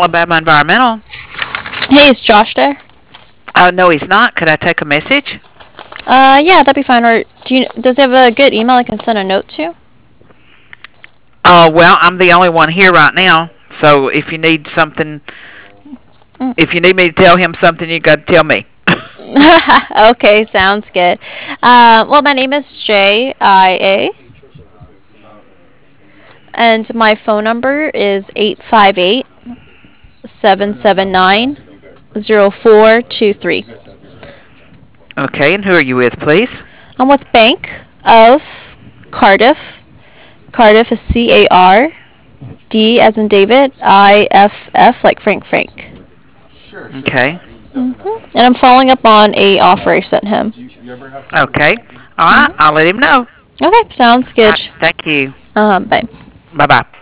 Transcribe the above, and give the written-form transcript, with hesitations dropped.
Alabama Environmental. Hey, is Josh there? Oh, no, he's not. Could I take a message? Yeah, that'd be fine. Or does he have a good email I can send a note to? Well, I'm the only one here right now. So if you need something, Mm. if you need me to tell him something, you got to tell me. Okay, sounds good. Well, my name is JIA, and my phone number is 858-779-0423. Okay, and who are you with, please? I'm with Bank of Cardiff. Cardiff is CARD as in David, IFF like Frank. Okay. And I'm following up on a offer I sent him. Okay. All right, Mhm. I'll let him know. Okay, sounds All good. right, thank you. Bye. Bye bye.